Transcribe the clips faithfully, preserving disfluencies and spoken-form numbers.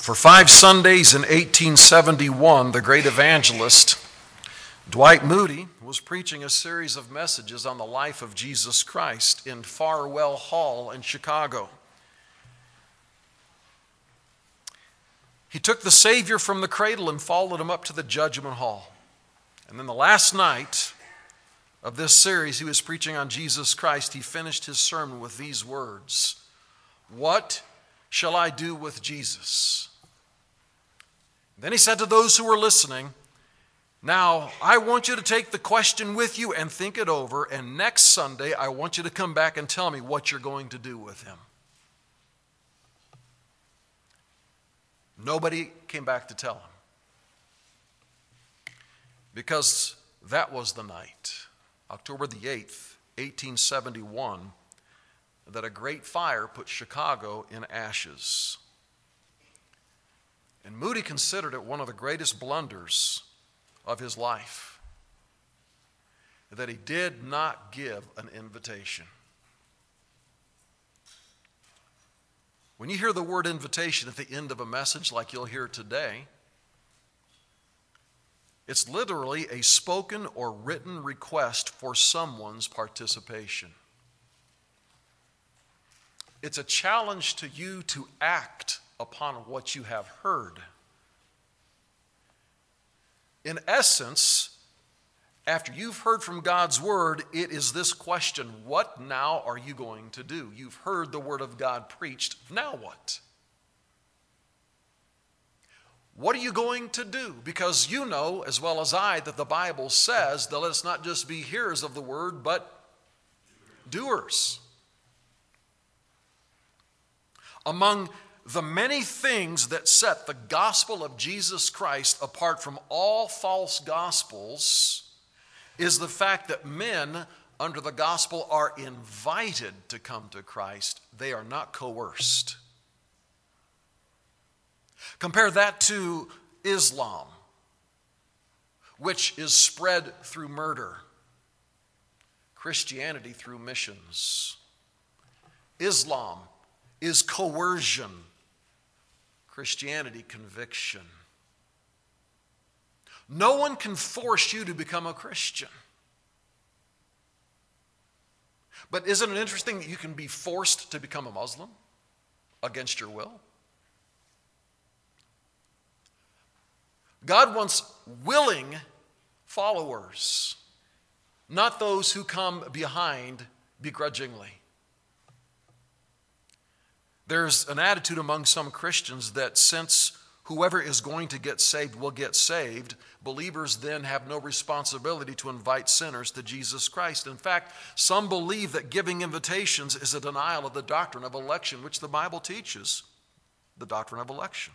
For five Sundays in eighteen seventy-one, the great evangelist Dwight Moody was preaching a series of messages on the life of Jesus Christ in Farwell Hall in Chicago. He took the Savior from the cradle and followed him up to the judgment hall. And then the last night of this series, he was preaching on Jesus Christ. He finished his sermon with these words: "What shall I do with Jesus?" Then he said to those who were listening, "Now, I want you to take the question with you and think it over, and next Sunday I want you to come back and tell me what you're going to do with him." Nobody came back to tell him, because that was the night, October the eighth, eighteen seventy-one, that a great fire put Chicago in ashes. And Moody considered it one of the greatest blunders of his life that he did not give an invitation. When you hear the word invitation at the end of a message like you'll hear today, it's literally a spoken or written request for someone's participation. It's a challenge to you to act upon what you have heard. In essence, after you've heard from God's word, it is this question: what now are you going to do? You've heard the word of God preached. Now what? What are you going to do? Because you know as well as I that the Bible says that let us not just be hearers of the word, but doers. Among the many things that set the gospel of Jesus Christ apart from all false gospels is the fact that men under the gospel are invited to come to Christ. They are not coerced. Compare that to Islam, which is spread through murder, Christianity through missions. Islam is coercion, Christianity conviction. No one can force you to become a Christian. But isn't it interesting that you can be forced to become a Muslim against your will? God wants willing followers, not those who come behind begrudgingly. There's an attitude among some Christians that since whoever is going to get saved will get saved, believers then have no responsibility to invite sinners to Jesus Christ. In fact, some believe that giving invitations is a denial of the doctrine of election, which the Bible teaches, the doctrine of election.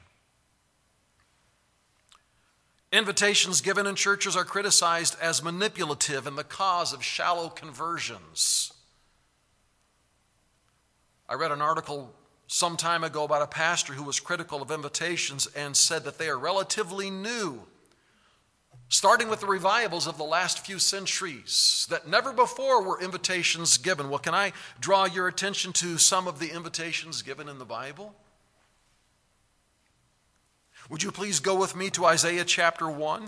Invitations given in churches are criticized as manipulative and the cause of shallow conversions. I read an article some time ago about a pastor who was critical of invitations and said that they are relatively new, starting with the revivals of the last few centuries, that never before were invitations given. Well, can I draw your attention to some of the invitations given in the Bible? Would you please go with me to Isaiah chapter one?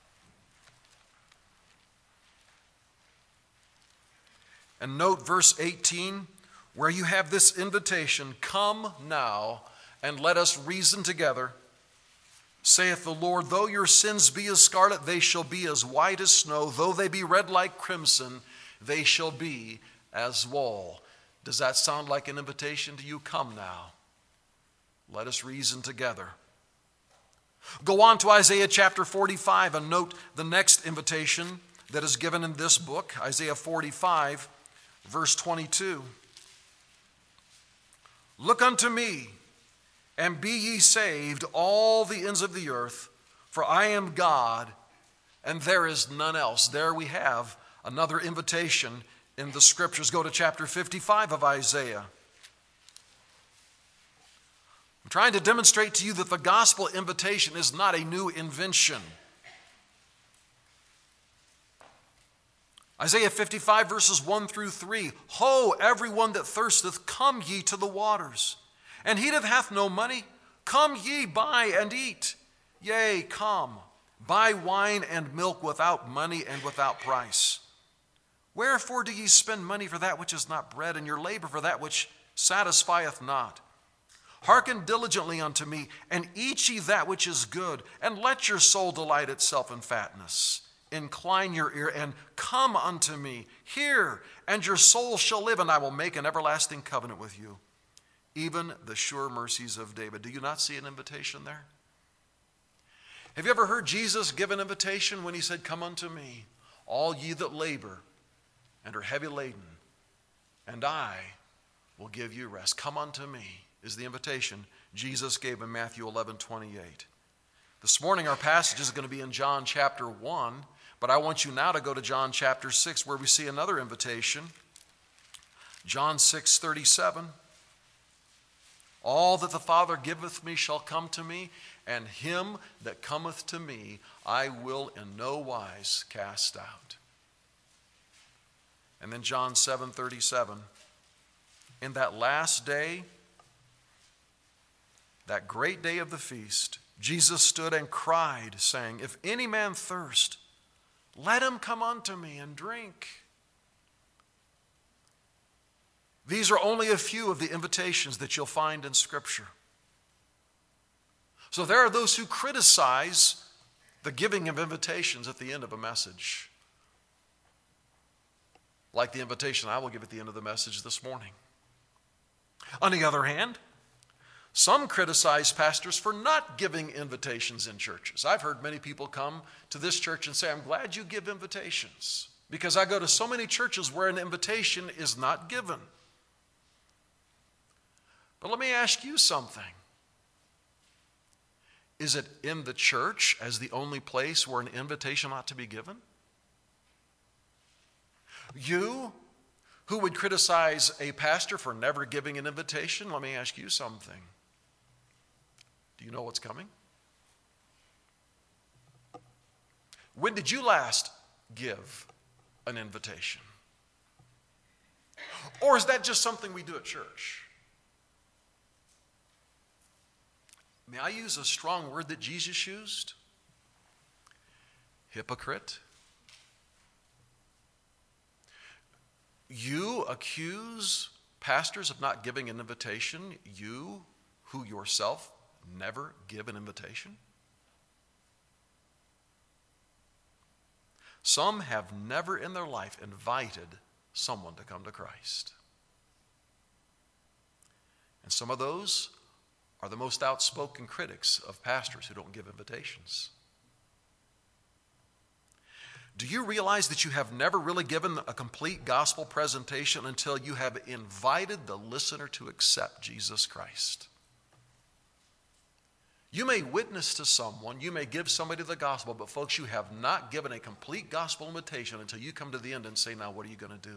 And note verse eighteen, where you have this invitation: "Come now, and let us reason together. Saith the Lord, though your sins be as scarlet, they shall be as white as snow. Though they be red like crimson, they shall be as wool." Does that sound like an invitation to you? Come now, let us reason together. Go on to Isaiah chapter forty-five and note the next invitation that is given in this book, Isaiah forty-five, verse twenty-two. "Look unto me, and be ye saved, all the ends of the earth, for I am God, and there is none else." There we have another invitation in the scriptures. Go to chapter fifty-five of Isaiah. I'm trying to demonstrate to you that the gospel invitation is not a new invention. Isaiah fifty-five, verses one through three. "Ho, everyone that thirsteth, come ye to the waters. And he that hath no money, Come ye, buy and eat. Yea, come, buy wine and milk without money and without price. Wherefore do ye spend money for that which is not bread, and your labor for that which satisfieth not? Hearken diligently unto me, and eat ye that which is good, and let your soul delight itself in fatness. Incline your ear, and come unto me. Hear, and your soul shall live, and I will make an everlasting covenant with you. Even the sure mercies of David. Do you not see an invitation there? Have you ever heard Jesus give an invitation when he said, come unto me, all ye that labor and are heavy laden, and I will give you rest. Come unto me is the invitation Jesus gave in Matthew eleven twenty-eight. This morning our passage is going to be in John chapter one, but I want you now to go to John chapter six, where we see another invitation. John six thirty-seven. All that the Father giveth me shall come to me, and him that cometh to me I will in no wise cast out. And then John seven thirty-seven. In that last day, that great day of the feast, Jesus stood and cried, saying, if any man thirst, let him come unto me and drink. These are only a few of the invitations that you'll find in Scripture. So there are those who criticize the giving of invitations at the end of a message, like the invitation I will give at the end of the message this morning. On the other hand, some criticize pastors for not giving invitations in churches. I've heard many people come to this church and say, I'm glad you give invitations, because I go to so many churches where an invitation is not given. But let me ask you something. Is it in the church as the only place where an invitation ought to be given? You who would criticize a pastor for never giving an invitation, let me ask you something. Do you know what's coming? When did you last give an invitation? Or is that just something we do at church? May I use a strong word that Jesus used? Hypocrite. You accuse pastors of not giving an invitation, you who yourself never give an invitation? Some have never in their life invited someone to come to Christ. And some of those are the most outspoken critics of pastors who don't give invitations. Do you realize that you have never really given a complete gospel presentation until you have invited the listener to accept Jesus Christ? You may witness to someone, you may give somebody the gospel, but folks, you have not given a complete gospel invitation until you come to the end and say, now what are you going to do?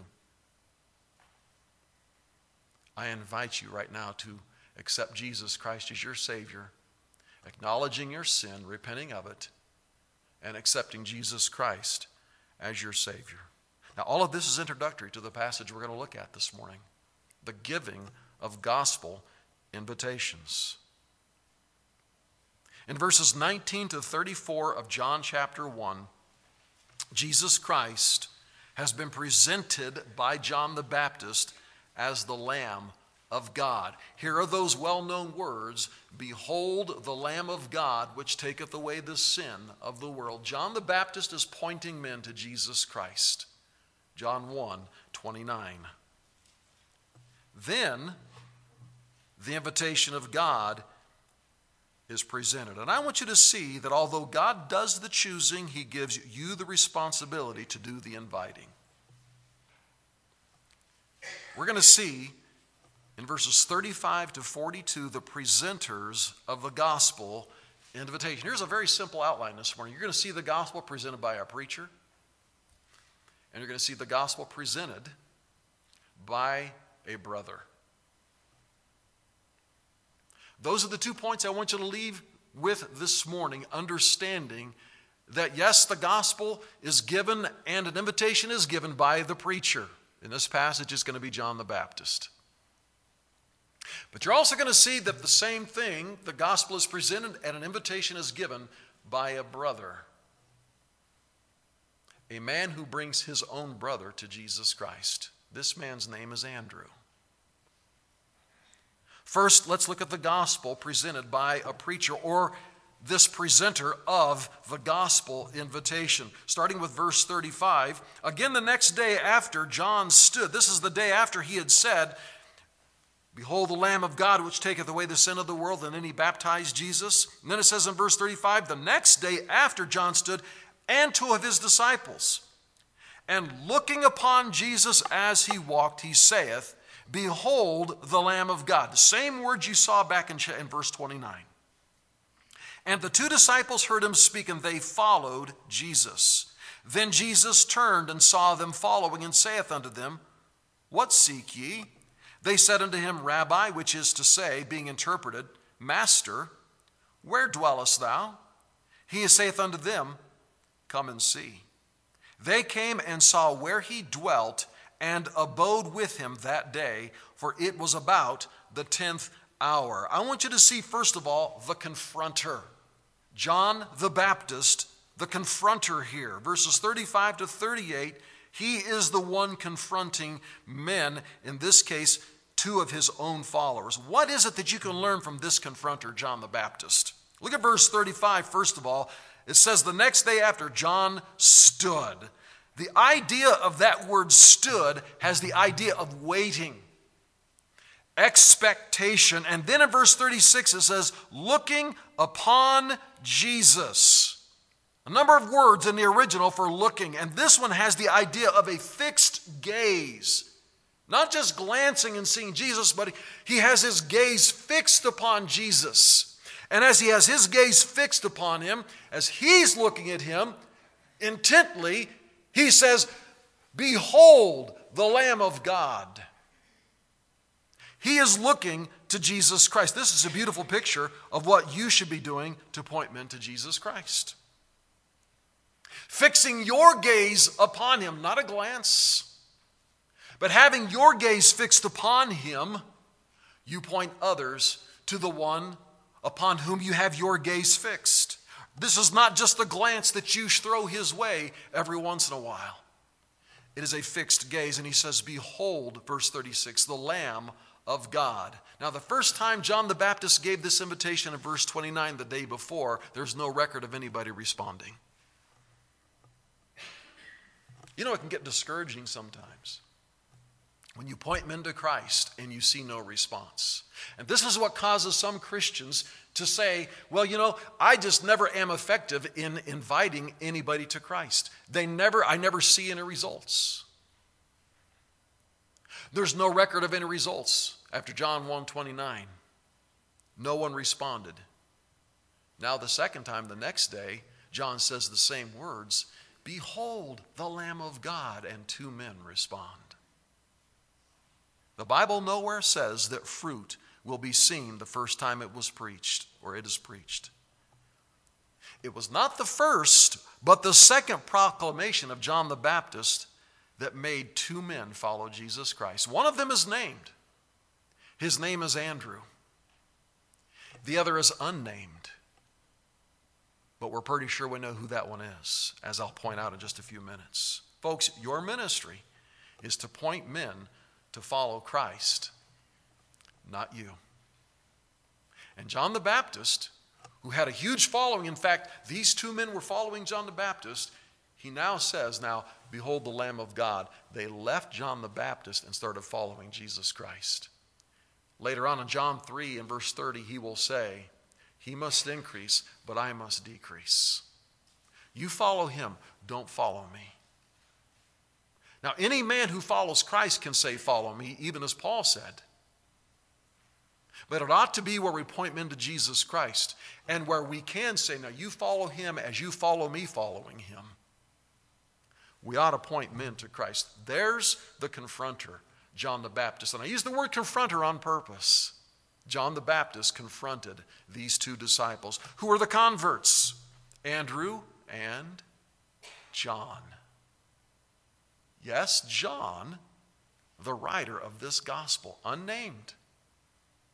I invite you right now to accept Jesus Christ as your Savior, acknowledging your sin, repenting of it, and accepting Jesus Christ as your Savior. Now, all of this is introductory to the passage we're going to look at this morning, the giving of gospel invitations. In verses nineteen to thirty-four of John chapter one, Jesus Christ has been presented by John the Baptist as the Lamb of God. Here are those well-known words, behold the Lamb of God, which taketh away the sin of the world. John the Baptist is pointing men to Jesus Christ. John one twenty-nine. Then the invitation of God is presented. And I want you to see that although God does the choosing, he gives you the responsibility to do the inviting. We're going to see in verses thirty-five to forty-two, the presenters of the gospel invitation. Here's a very simple outline this morning. You're going to see the gospel presented by a preacher, and you're going to see the gospel presented by a brother. Those are the two points I want you to leave with this morning, understanding that yes, the gospel is given and an invitation is given by the preacher. In this passage, it's going to be John the Baptist. But you're also going to see that the same thing, the gospel is presented and an invitation is given by a brother. A man who brings his own brother to Jesus Christ. This man's name is Andrew. First, let's look at the gospel presented by a preacher or this presenter of the gospel invitation. Starting with verse thirty-five, again the next day after John stood, this is the day after he had said, behold the Lamb of God which taketh away the sin of the world, and then he baptized Jesus. And then it says in verse thirty-five, the next day after John stood, and two of his disciples. And looking upon Jesus as he walked, he saith, behold the Lamb of God. The same words you saw back in, in verse twenty-nine. And the two disciples heard him speak, and they followed Jesus. Then Jesus turned and saw them following, and saith unto them, what seek ye? They said unto him, Rabbi, which is to say, being interpreted, Master, where dwellest thou? He saith unto them, come and see. They came and saw where he dwelt, and abode with him that day, for it was about the tenth hour. I want you to see, first of all, the confronter. John the Baptist, the confronter here. Verses thirty-five to thirty-eight, he is the one confronting men, in this case, two of his own followers. What is it that you can learn from this confronter, John the Baptist? Look at verse thirty-five, first of all. It says, the next day after John stood. The idea of that word stood has the idea of waiting, expectation. And then in verse thirty-six it says, looking upon Jesus. A number of words in the original for looking. And this one has the idea of a fixed gaze. Not just glancing and seeing Jesus, but he has his gaze fixed upon Jesus. And as he has his gaze fixed upon him, as he's looking at him intently, he says, behold the Lamb of God. He is looking to Jesus Christ. This is a beautiful picture of what you should be doing to point men to Jesus Christ. Fixing your gaze upon him, not a glance, but having your gaze fixed upon him, you point others to the one upon whom you have your gaze fixed. This is not just a glance that you throw his way every once in a while. It is a fixed gaze. And he says, behold, verse thirty-six, the Lamb of God. Now, the first time John the Baptist gave this invitation in verse twenty-nine, the day before, there's no record of anybody responding. You know, it can get discouraging sometimes when you point men to Christ and you see no response. And this is what causes some Christians to say, well, you know, I just never am effective in inviting anybody to Christ. They never, I never see any results. There's no record of any results after John one twenty-nine. No one responded. Now the second time, the next day, John says the same words, behold the Lamb of God, and two men respond. The Bible nowhere says that fruit will be seen the first time it was preached, or it is preached. It was not the first, but the second proclamation of John the Baptist that made two men follow Jesus Christ. One of them is named. His name is Andrew. The other is unnamed. But we're pretty sure we know who that one is, as I'll point out in just a few minutes. Folks, your ministry is to point men to follow Christ, not you. And John the Baptist, who had a huge following, in fact, these two men were following John the Baptist, he now says, now, behold the Lamb of God. They left John the Baptist and started following Jesus Christ. Later on in John three and verse thirty, he will say, he must increase, but I must decrease. You follow him, don't follow me. Now, any man who follows Christ can say, follow me, even as Paul said. But it ought to be where we point men to Jesus Christ, and where we can say, now you follow him as you follow me following him. We ought to point men to Christ. There's the confronter, John the Baptist. And I use the word confronter on purpose. John the Baptist confronted these two disciples, who were the converts, Andrew and John. Yes, John, the writer of this gospel, unnamed.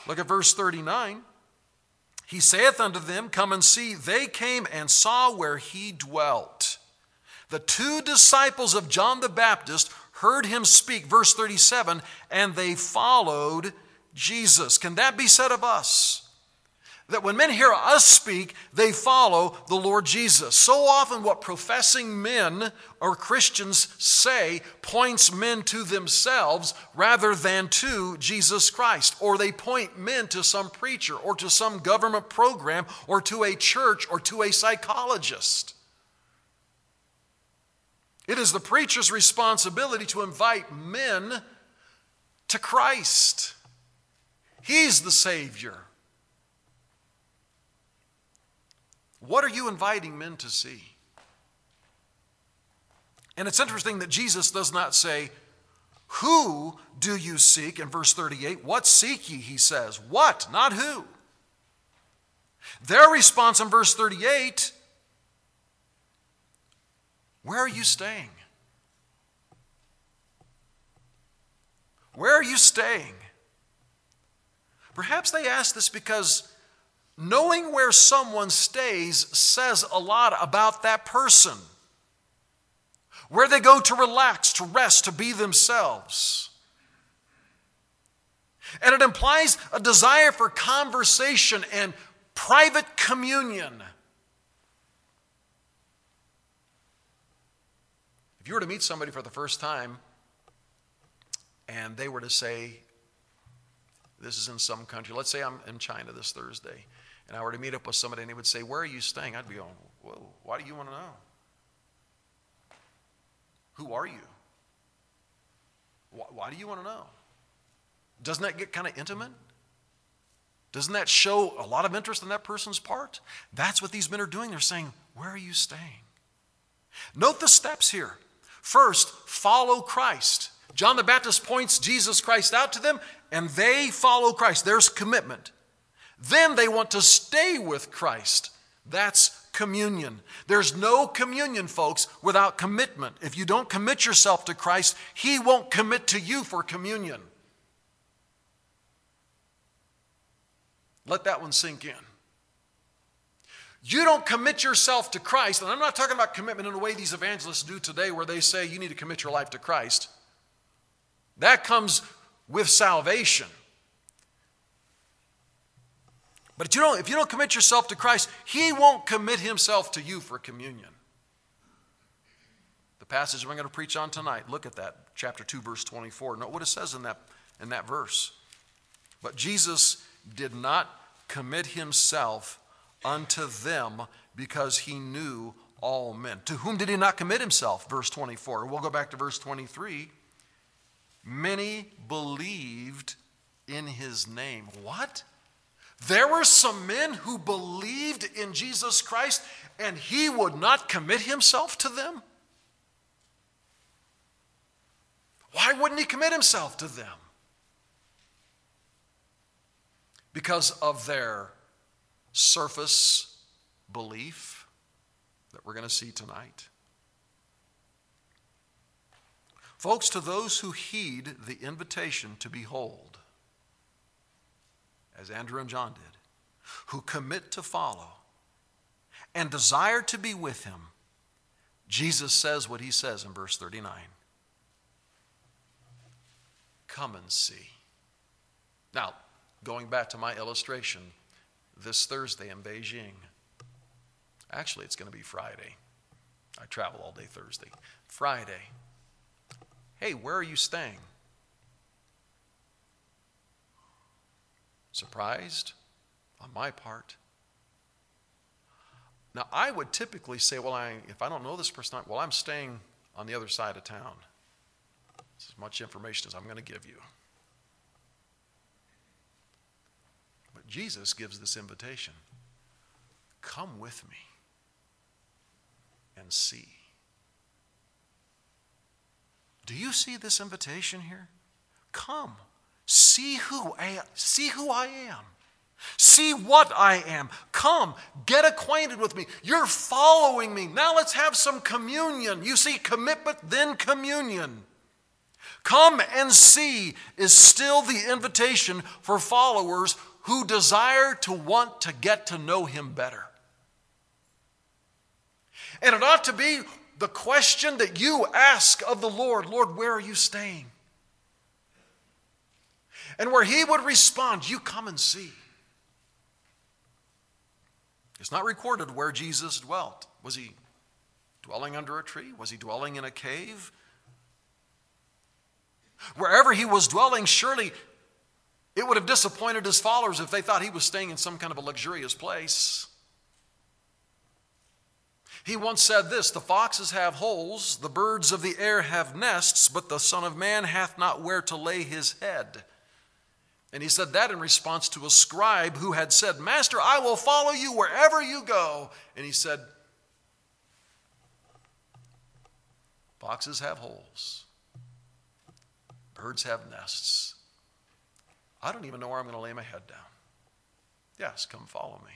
Look at verse thirty-nine. He saith unto them, come and see. They came and saw where he dwelt. The two disciples of John the Baptist heard him speak, verse thirty-seven, and they followed Jesus. Can that be said of us? That when men hear us speak, they follow the Lord Jesus. So often what professing men or Christians say points men to themselves rather than to Jesus Christ. Or they point men to some preacher or to some government program or to a church or to a psychologist. It is the preacher's responsibility to invite men to Christ. He's the Savior. What are you inviting men to see? And it's interesting that Jesus does not say, who do you seek? In verse thirty-eight, what seek ye, he says. What, not who. Their response in verse thirty-eight, where are you staying? Where are you staying? Perhaps they ask this because knowing where someone stays says a lot about that person. Where they go to relax, to rest, to be themselves. And it implies a desire for conversation and private communion. If you were to meet somebody for the first time and they were to say, this is in some country, let's say I'm in China this Thursday, and I were to meet up with somebody and they would say, where are you staying? I'd be going, whoa, why do you want to know? Who are you? Why, why do you want to know? Doesn't that get kind of intimate? Doesn't that show a lot of interest on that person's part? That's what these men are doing. They're saying, where are you staying? Note the steps here. First, follow Christ. John the Baptist points Jesus Christ out to them, and they follow Christ. There's commitment. Then they want to stay with Christ. That's communion. There's no communion, folks, without commitment. If you don't commit yourself to Christ, He won't commit to you for communion. Let that one sink in. You don't commit yourself to Christ, and I'm not talking about commitment in the way these evangelists do today where they say you need to commit your life to Christ. That comes with salvation. But if you don't, if you don't commit yourself to Christ, He won't commit Himself to you for communion. The passage I'm going to preach on tonight, look at that, chapter two, verse twenty-four. Note what it says in that, in that verse. But Jesus did not commit Himself unto them because He knew all men. To whom did He not commit Himself? Verse twenty-four. We'll go back to verse twenty-three. Many believed in His name. What? There were some men who believed in Jesus Christ and He would not commit Himself to them? Why wouldn't He commit Himself to them? Because of their surface belief that we're going to see tonight. Folks, to those who heed the invitation to behold, as Andrew and John did, who commit to follow and desire to be with Him, Jesus says what He says in verse thirty-nine. Come and see. Now, going back to my illustration, this Thursday in Beijing, actually it's going to be Friday. I travel all day Thursday. Friday. Hey, where are you staying? Surprised on my part. Now, I would typically say, well, I, if I don't know this person, well, I'm staying on the other side of town. It's as much information as I'm going to give you. But Jesus gives this invitation. Come with me and see. Do you see this invitation here? Come. See who I, see who I am. See what I am. Come, get acquainted with me. You're following me. Now let's have some communion. You see, commitment, then communion. Come and see is still the invitation for followers who desire to want to get to know him better. And it ought to be the question that you ask of the Lord, Lord, where are you staying? And where he would respond, you come and see. It's not recorded where Jesus dwelt. Was he dwelling under a tree? Was he dwelling in a cave? Wherever he was dwelling, surely it would have disappointed his followers if they thought he was staying in some kind of a luxurious place. He once said this, the foxes have holes, the birds of the air have nests, but the Son of Man hath not where to lay his head. And he said that in response to a scribe who had said, Master, I will follow you wherever you go. And he said, foxes have holes. Birds have nests. I don't even know where I'm going to lay my head down. Yes, come follow me.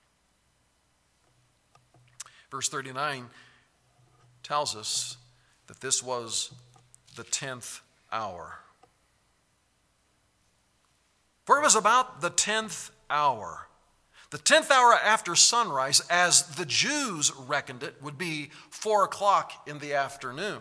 Verse thirty-nine tells us that this was the tenth hour. For it was about the tenth hour. The tenth hour after sunrise, as the Jews reckoned it, would be four o'clock in the afternoon.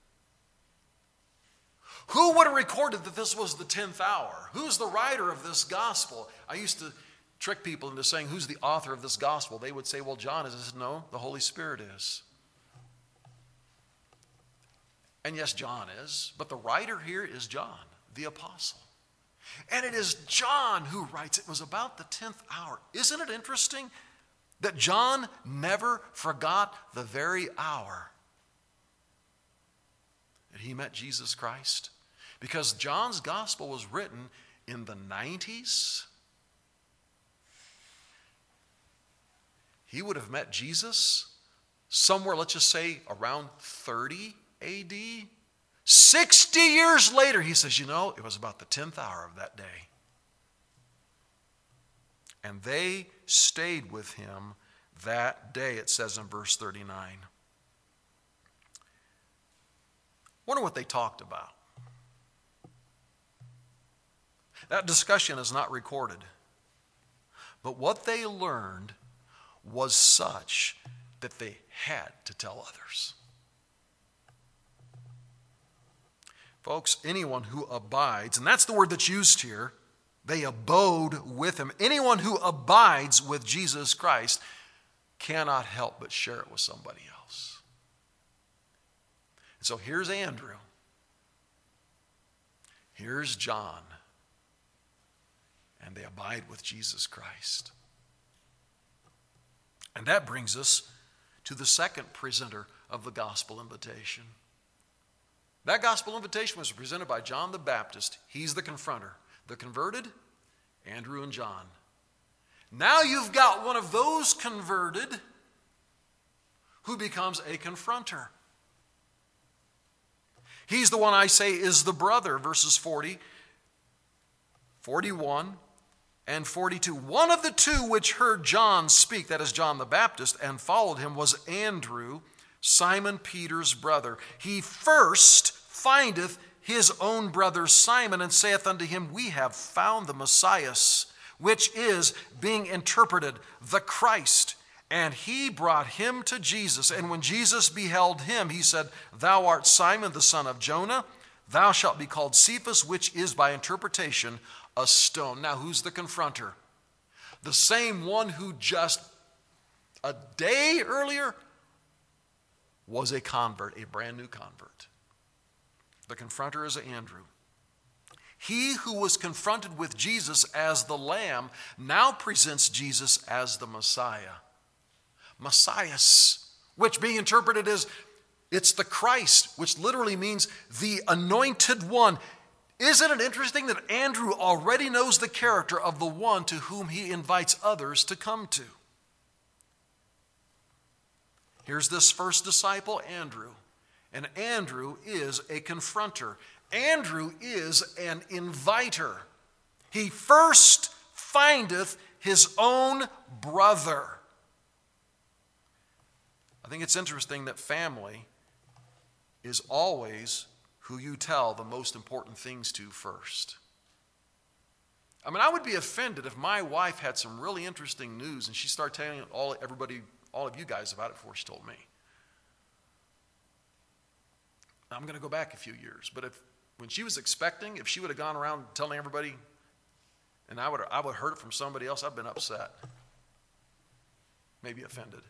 Who would have recorded that this was the tenth hour? Who's the writer of this gospel? I used to trick people into saying, who's the author of this gospel? They would say, well, John is. I said, no, the Holy Spirit is. And yes, John is, but the writer here is John, the apostle. And it is John who writes, it was about the tenth hour. Isn't it interesting that John never forgot the very hour that he met Jesus Christ? Because John's gospel was written in the nineties. He would have met Jesus somewhere, let's just say, around thirty A D. sixty years later, he says, you know, it was about the tenth hour of that day. And they stayed with him that day, it says in verse thirty-nine. Wonder what they talked about. That discussion is not recorded. But what they learned was such that they had to tell others. Folks, anyone who abides, and that's the word that's used here, they abode with him. Anyone who abides with Jesus Christ cannot help but share it with somebody else. And so here's Andrew. Here's John. And they abide with Jesus Christ. And that brings us to the second presenter of the gospel invitation. That gospel invitation was presented by John the Baptist. He's the confronter. The converted, Andrew and John. Now you've got one of those converted who becomes a confronter. He's the one I say is the brother, verses forty, forty-one, and forty-two. One of the two which heard John speak, that is John the Baptist, and followed him was Andrew, Simon Peter's brother. He first findeth his own brother Simon, and saith unto him, We have found the Messiah, which is, being interpreted, the Christ. And he brought him to Jesus. And when Jesus beheld him, he said, Thou art Simon the son of Jonah. Thou shalt be called Cephas, which is by interpretation a stone. Now, who's the confronter? The same one who just a day earlier was a convert, a brand new convert. The confronter is Andrew. He who was confronted with Jesus as the Lamb now presents Jesus as the Messiah. Messiah, which being interpreted as, it's the Christ, which literally means the anointed one. Isn't it interesting that Andrew already knows the character of the one to whom he invites others to come to? Here's this first disciple, Andrew. And Andrew is a confronter. Andrew is an inviter. He first findeth his own brother. I think it's interesting that family is always who you tell the most important things to first. I mean, I would be offended if my wife had some really interesting news and she started telling all everybody, all of you guys about it before she told me. I'm going to go back a few years, but if when she was expecting, if she would have gone around telling everybody, and I would I would have heard it from somebody else, I've been upset, maybe offended.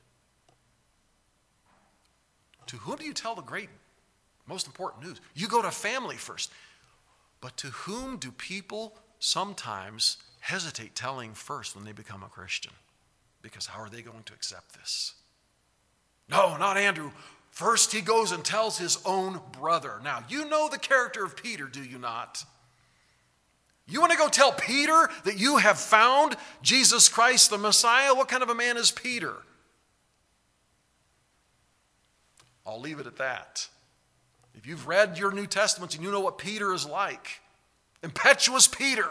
To whom do you tell the great, most important news? You go to family first. But to whom do people sometimes hesitate telling first when they become a Christian? Because how are they going to accept this? No, not Andrew. First he goes and tells his own brother. Now, you know the character of Peter, do you not? You want to go tell Peter that you have found Jesus Christ the Messiah? What kind of a man is Peter? I'll leave it at that. If you've read your New Testaments and you know what Peter is like, impetuous Peter.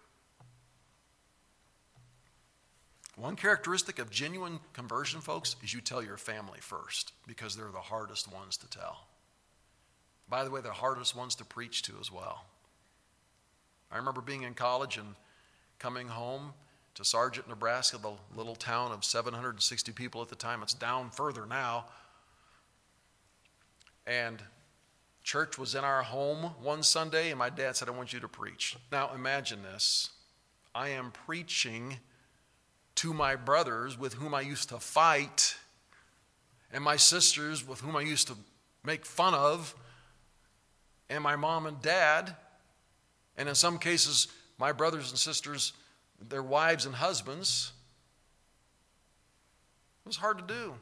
One characteristic of genuine conversion, folks, is you tell your family first because they're the hardest ones to tell. By the way, they're the hardest ones to preach to as well. I remember being in college and coming home to Sargent, Nebraska, the little town of seven hundred sixty people at the time. It's down further now. And church was in our home one Sunday, and my dad said, I want you to preach. Now imagine this. I am preaching to my brothers with whom I used to fight, and my sisters with whom I used to make fun of, and my mom and dad, and in some cases, my brothers and sisters, their wives and husbands. It was hard to do.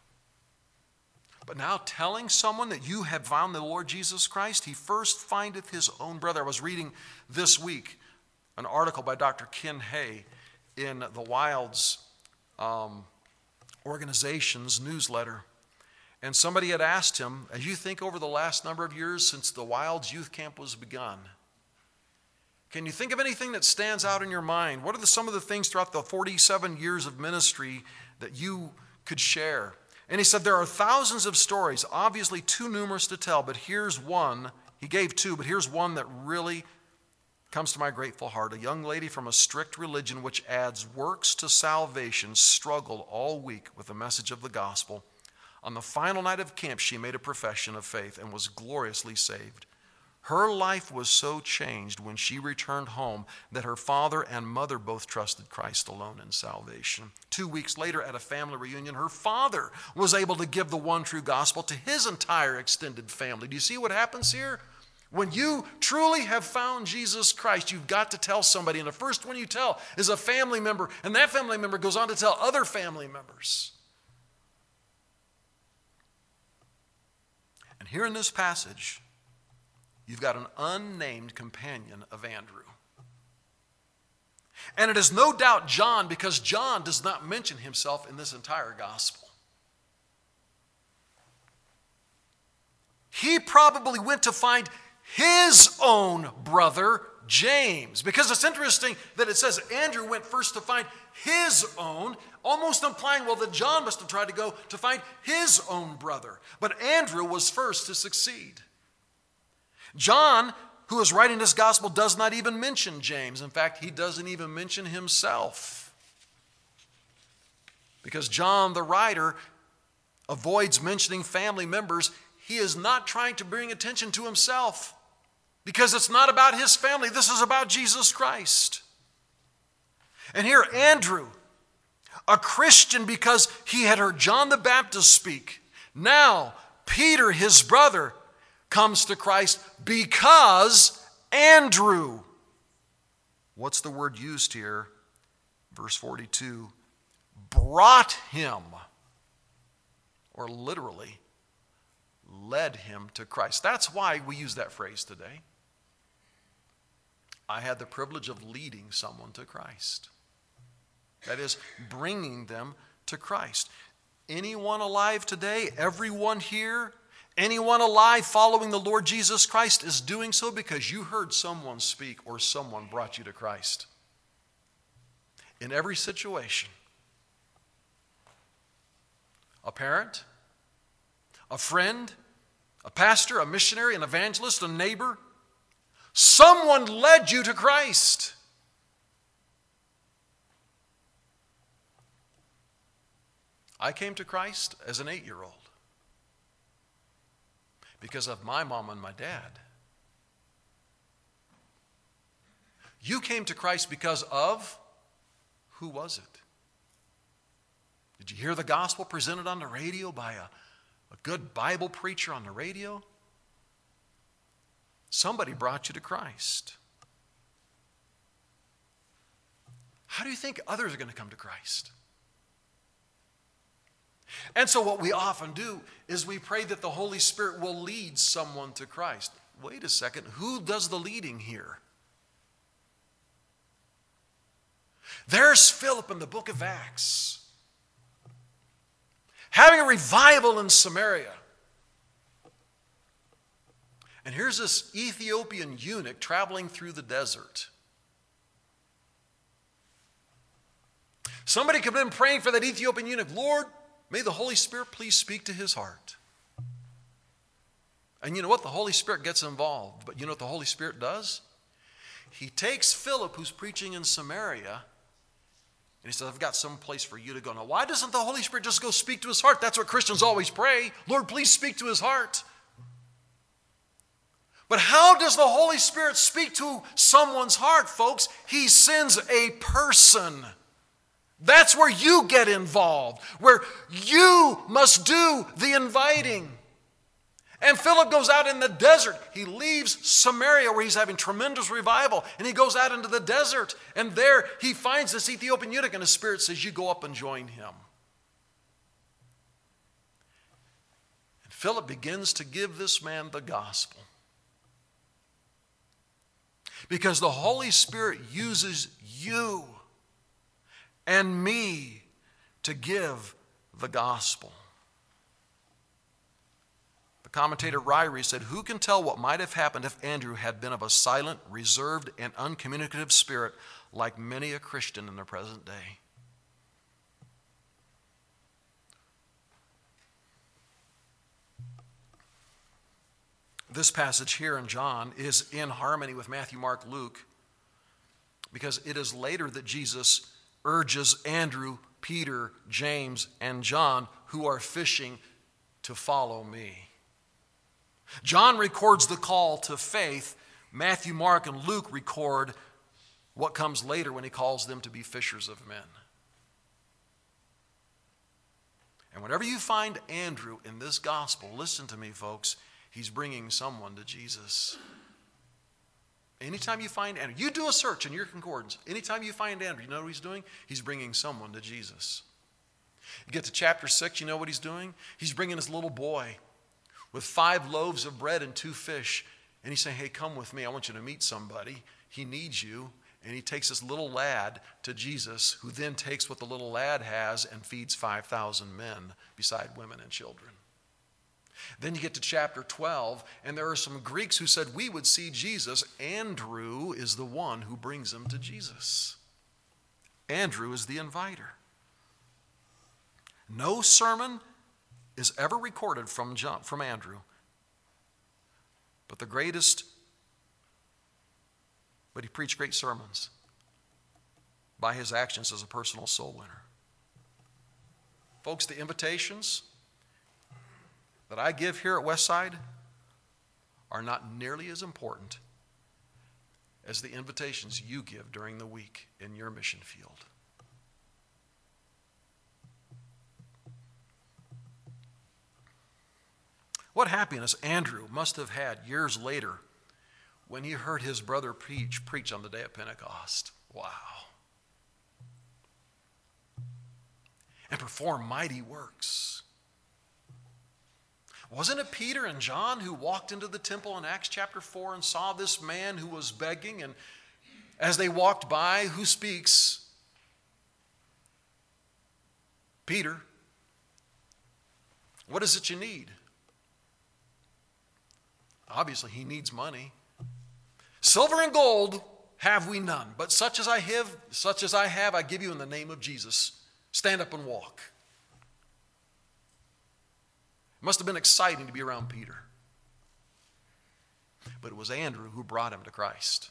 But now telling someone that you have found the Lord Jesus Christ, he first findeth his own brother. I was reading this week an article by Doctor Ken Hay in the Wilds um, organization's newsletter. And somebody had asked him, as you think over the last number of years since the Wilds Youth Camp was begun, can you think of anything that stands out in your mind? What are the, some of the things throughout the forty-seven years of ministry that you could share? And he said, there are thousands of stories, obviously too numerous to tell, but here's one. He gave two, but here's one that really comes to my grateful heart. A young lady from a strict religion which adds works to salvation struggled all week with the message of the gospel. On the final night of camp, she made a profession of faith and was gloriously saved. Her life was so changed when she returned home that her father and mother both trusted Christ alone in salvation. Two weeks later at a family reunion, her father was able to give the one true gospel to his entire extended family. Do you see what happens here? When you truly have found Jesus Christ, you've got to tell somebody. And the first one you tell is a family member. And that family member goes on to tell other family members. And here in this passage, you've got an unnamed companion of Andrew. And it is no doubt John, because John does not mention himself in this entire gospel. He probably went to find his own brother, James. Because it's interesting that it says Andrew went first to find his own, almost implying, well, that John must have tried to go to find his own brother. But Andrew was first to succeed. John, who is writing this gospel, does not even mention James. In fact, he doesn't even mention himself. Because John, the writer, avoids mentioning family members. He is not trying to bring attention to himself. Because it's not about his family. This is about Jesus Christ. And here, Andrew, a Christian because he had heard John the Baptist speak. Now, Peter, his brother, comes to Christ because Andrew. What's the word used here? Verse forty-two. Brought him, or literally, led him to Christ. That's why we use that phrase today. I had the privilege of leading someone to Christ. That is, bringing them to Christ. Anyone alive today, everyone here, anyone alive following the Lord Jesus Christ is doing so because you heard someone speak or someone brought you to Christ. In every situation, a parent, a friend, a pastor, a missionary, an evangelist, a neighbor. Someone led you to Christ. I came to Christ as an eight-year-old because of my mom and my dad. You came to Christ because of, who was it? Did you hear the gospel presented on the radio by a, a good Bible preacher on the radio? Somebody brought you to Christ. How do you think others are going to come to Christ? And so what we often do is we pray that the Holy Spirit will lead someone to Christ. Wait a second, who does the leading here? There's Philip in the book of Acts, having a revival in Samaria. And here's this Ethiopian eunuch traveling through the desert. Somebody could have been praying for that Ethiopian eunuch. Lord, may the Holy Spirit please speak to his heart. And you know what? The Holy Spirit gets involved. But you know what the Holy Spirit does? He takes Philip, who's preaching in Samaria, and he says, I've got some place for you to go. Now, why doesn't the Holy Spirit just go speak to his heart? That's what Christians always pray. Lord, please speak to his heart. But how does the Holy Spirit speak to someone's heart, folks? He sends a person. That's where you get involved, where you must do the inviting. And Philip goes out in the desert. He leaves Samaria where he's having tremendous revival, and he goes out into the desert, and there he finds this Ethiopian eunuch, and the Spirit says, you go up and join him. And Philip begins to give this man the gospel. Because the Holy Spirit uses you and me to give the gospel. The commentator Ryrie said, who can tell what might have happened if Andrew had been of a silent, reserved, and uncommunicative spirit like many a Christian in the present day? This passage here in John is in harmony with Matthew, Mark, Luke, because it is later that Jesus urges Andrew, Peter, James, and John, who are fishing, to follow me. John records the call to faith. Matthew, Mark, and Luke record what comes later when he calls them to be fishers of men. And whenever you find Andrew in this gospel, listen to me, folks, he's bringing someone to Jesus. Anytime you find Andrew, you do a search in your concordance. Anytime you find Andrew, you know what he's doing? He's bringing someone to Jesus. You get to chapter six, you know what he's doing? He's bringing his little boy with five loaves of bread and two fish. And he's saying, hey, come with me. I want you to meet somebody. He needs you. And he takes this little lad to Jesus, who then takes what the little lad has and feeds five thousand men beside women and children. Then you get to chapter twelve, and there are some Greeks who said, we would see Jesus. Andrew is the one who brings them to Jesus. Andrew is the inviter. No sermon is ever recorded from, John, from Andrew. But the greatest, but he preached great sermons by his actions as a personal soul winner. Folks, the invitations that I give here at Westside are not nearly as important as the invitations you give during the week in your mission field. What happiness Andrew must have had years later when he heard his brother preach, preach on the day of Pentecost. Wow. And perform mighty works. Wasn't it Peter and John who walked into the temple in Acts chapter four and saw this man who was begging? And as they walked by, who speaks? Peter. What is it you need? Obviously, he needs money. Silver and gold have we none, but such as I have, such as I have, I give you in the name of Jesus. Stand up and walk. It must have been exciting to be around Peter. But it was Andrew who brought him to Christ.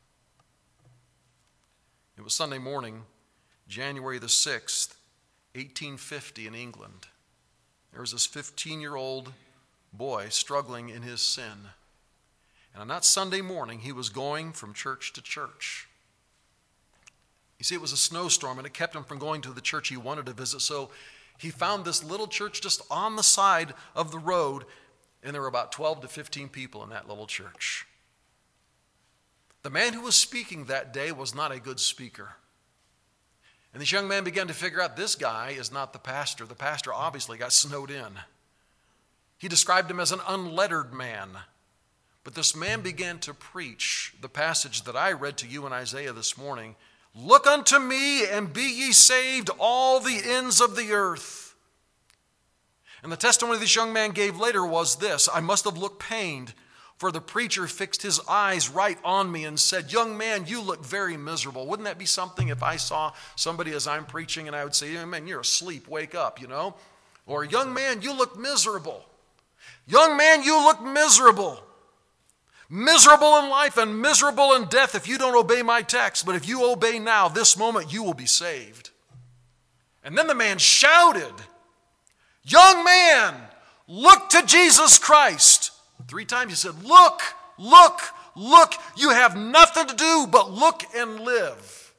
It was Sunday morning, January the sixth, eighteen fifty in England. There was this fifteen-year-old boy struggling in his sin. And on that Sunday morning, he was going from church to church. You see, it was a snowstorm, and it kept him from going to the church he wanted to visit. So he found this little church just on the side of the road, and there were about twelve to fifteen people in that little church. The man who was speaking that day was not a good speaker. And this young man began to figure out, this guy is not the pastor. The pastor obviously got snowed in. He described him as an unlettered man. But this man began to preach the passage that I read to you in Isaiah this morning. Look unto me and be ye saved, all the ends of the earth. And the testimony this young man gave later was this: I must have looked pained, for the preacher fixed his eyes right on me and said, young man, you look very miserable. Wouldn't that be something if I saw somebody as I'm preaching and I would say, young man, you're asleep, wake up, you know? Or, young man, you look miserable. Young man, you look miserable. Miserable in life and miserable in death if you don't obey my text. But if you obey now, this moment, you will be saved. And then the man shouted, young man, look to Jesus Christ. Three times he said, look, look, look. You have nothing to do but look and live.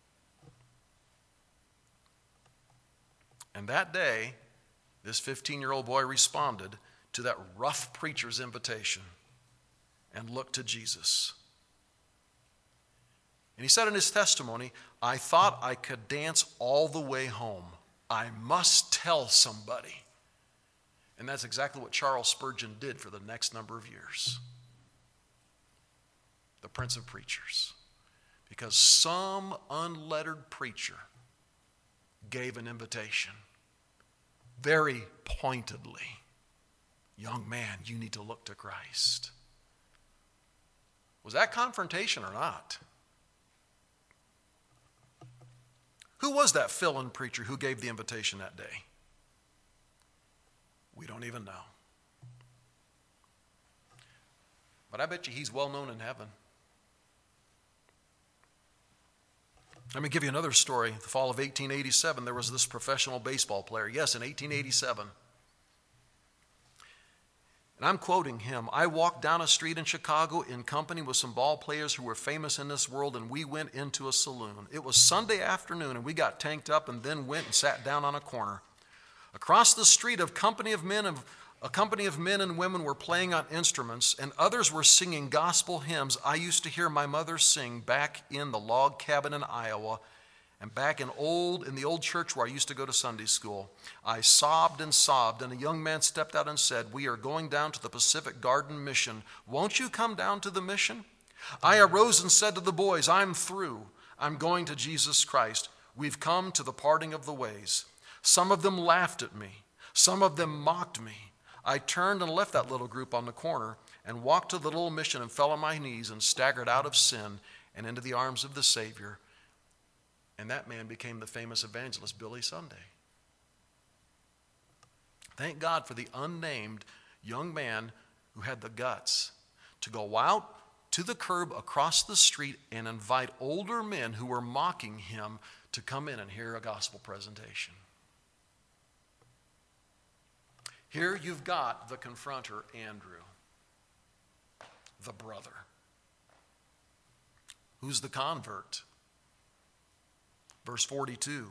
And that day, this fifteen-year-old boy responded to that rough preacher's invitation and looked to Jesus. And he said in his testimony, I thought I could dance all the way home. I must tell somebody. And that's exactly what Charles Spurgeon did for the next number of years. The Prince of Preachers. Because some unlettered preacher gave an invitation very pointedly. Young man, you need to look to Christ. Was that confrontation or not? Who was that fill-in preacher who gave the invitation that day? We don't even know. But I bet you he's well known in heaven. Let me give you another story. The fall of eighteen eighty-seven, there was this professional baseball player. Yes, in eighteen eighty-seven. And I'm quoting him. I walked down a street in Chicago in company with some ball players who were famous in this world, and we went into a saloon. It was Sunday afternoon, and we got tanked up and then went and sat down on a corner. Across the street, a company of men and a company of men and women were playing on instruments, and others were singing gospel hymns I used to hear my mother sing back in the log cabin in Iowa, and back in old in the old church where I used to go to Sunday school. I sobbed and sobbed, and a young man stepped out and said, we are going down to the Pacific Garden Mission. Won't you come down to the mission? I arose and said to the boys, I'm through. I'm going to Jesus Christ. We've come to the parting of the ways. Some of them laughed at me. Some of them mocked me. I turned and left that little group on the corner and walked to the little mission and fell on my knees and staggered out of sin and into the arms of the Savior. And that man became the famous evangelist Billy Sunday. Thank God for the unnamed young man who had the guts to go out to the curb across the street and invite older men who were mocking him to come in and hear a gospel presentation. Here you've got the confronter, Andrew, the brother. Who's the convert? Verse forty-two.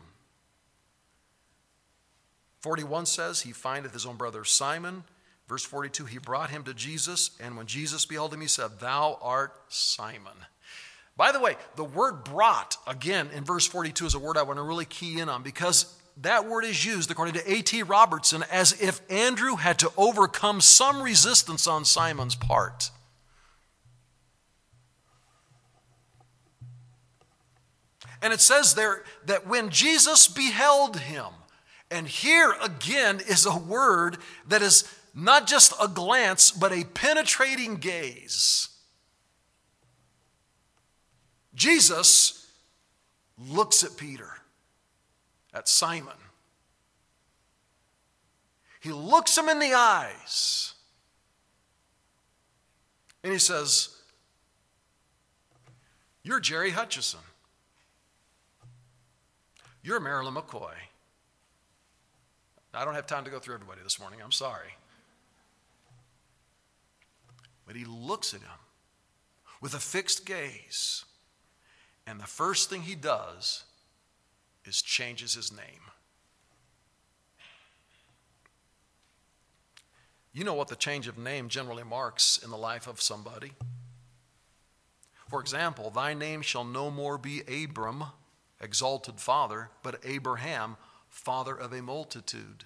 forty-one says, he findeth his own brother Simon. Verse forty-two, he brought him to Jesus, and when Jesus beheld him, he said, thou art Simon. By the way, the word brought, again, in verse forty-two is a word I want to really key in on, because that word is used, according to A T Robertson, as if Andrew had to overcome some resistance on Simon's part. And it says there that when Jesus beheld him, and here again is a word that is not just a glance, but a penetrating gaze. Jesus looks at Peter, at Simon. He looks him in the eyes. And he says, you're Jerry Hutchison. You're Marilyn McCoy. I don't have time to go through everybody this morning. I'm sorry. But he looks at him with a fixed gaze. And the first thing he does is changes his name. You know what the change of name generally marks in the life of somebody. For example, thy name shall no more be Abram, exalted father, but Abraham, father of a multitude.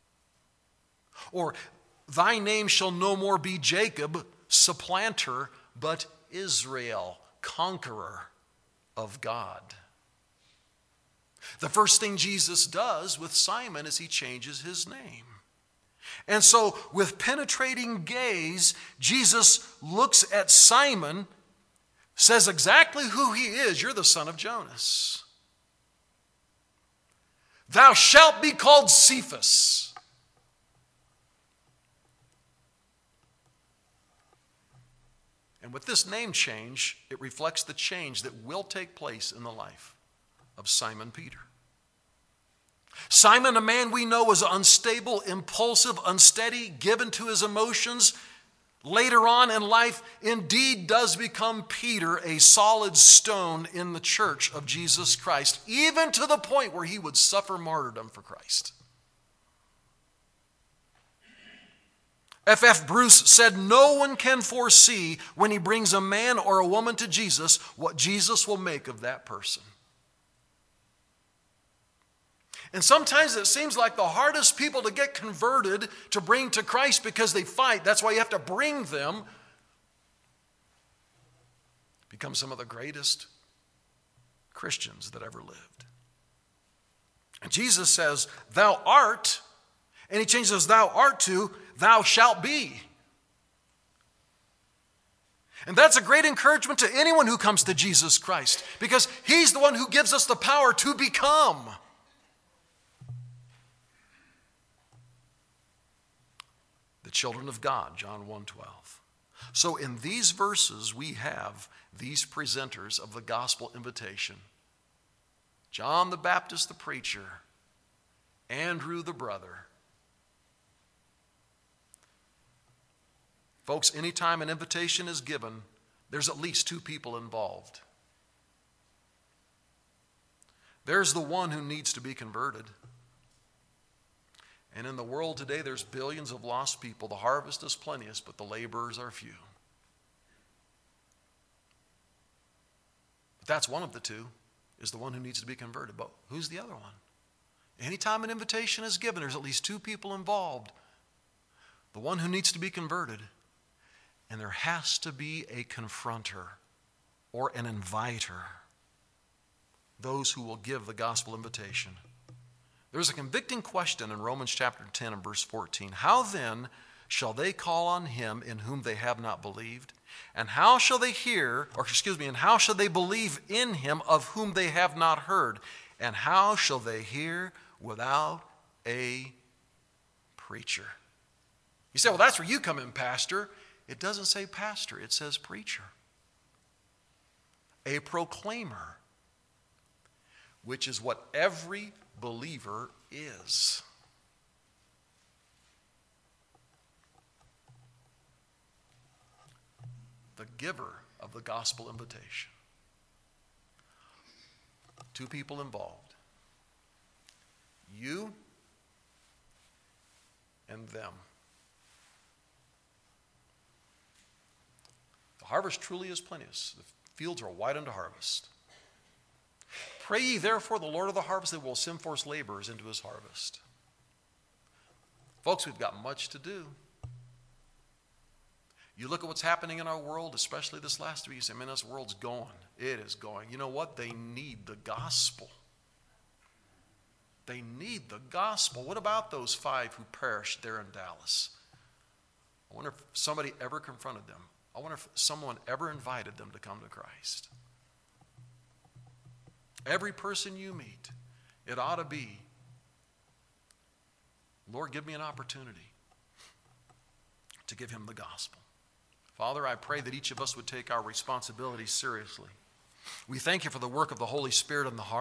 Or thy name shall no more be Jacob, supplanter, but Israel, conqueror of God. The first thing Jesus does with Simon is he changes his name. And so with penetrating gaze, Jesus looks at Simon, says exactly who he is. You're the son of Jonas. Thou shalt be called Cephas. And with this name change, it reflects the change that will take place in the life of Simon Peter. Simon, a man we know was unstable, impulsive, unsteady, given to his emotions, later on in life indeed does become Peter, a solid stone in the church of Jesus Christ, even to the point where he would suffer martyrdom for Christ. F F Bruce said, no one can foresee when he brings a man or a woman to Jesus what Jesus will make of that person. And sometimes it seems like the hardest people to get converted, to bring to Christ because they fight, that's why you have to bring them, become some of the greatest Christians that ever lived. And Jesus says, thou art, and he changes thou art to, thou shalt be. And that's a great encouragement to anyone who comes to Jesus Christ, because he's the one who gives us the power to become. The children of God, John one twelve. So in these verses, we have these presenters of the gospel invitation. John the Baptist, the preacher. Andrew, the brother. Folks, anytime an invitation is given, there's at least two people involved. There's the one who needs to be converted. And in the world today, there's billions of lost people. The harvest is plenteous, but the laborers are few. But that's one of the two, is the one who needs to be converted. But who's the other one? Anytime an invitation is given, there's at least two people involved. The one who needs to be converted, and there has to be a confronter or an inviter, those who will give the gospel invitation. There's a convicting question in Romans chapter ten and verse fourteen. How then shall they call on him in whom they have not believed? And how shall they hear, or excuse me, and how shall they believe in him of whom they have not heard? And how shall they hear without a preacher? You say, well, that's where you come in, pastor. It doesn't say pastor, it says preacher. A proclaimer, which is what every believer is. The giver of the gospel invitation. Two people involved. You and them. The harvest truly is plenteous. The fields are white unto harvest. Pray ye therefore the Lord of the harvest that will send forth laborers into his harvest. Folks, we've got much to do. You look at what's happening in our world, especially this last week, you say, man, this world's going. It is going. You know what? They need the gospel. They need the gospel. What about those five who perished there in Dallas? I wonder if somebody ever confronted them. I wonder if someone ever invited them to come to Christ. Every person you meet, it ought to be, Lord, give me an opportunity to give him the gospel. Father, I pray that each of us would take our responsibilities seriously. We thank you for the work of the Holy Spirit in the heart.